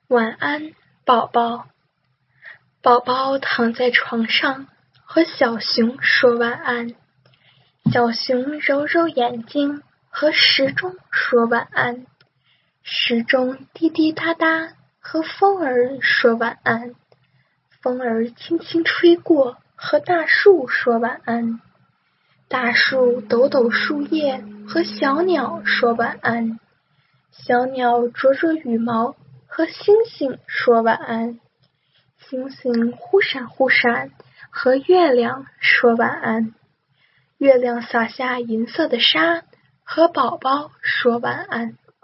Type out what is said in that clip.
晚安，宝宝。宝宝躺在床上，和小熊说晚安。小熊揉揉眼睛，和时钟说晚安。时钟滴滴答答，和风儿说晚安。风儿轻轻吹过，和大树说晚安。大树抖抖树叶，和小鸟说晚安。小鸟啄啄羽毛，和星星说晚安。星星忽闪忽闪，和月亮说晚安。月亮洒下银色的纱，和宝宝说晚安。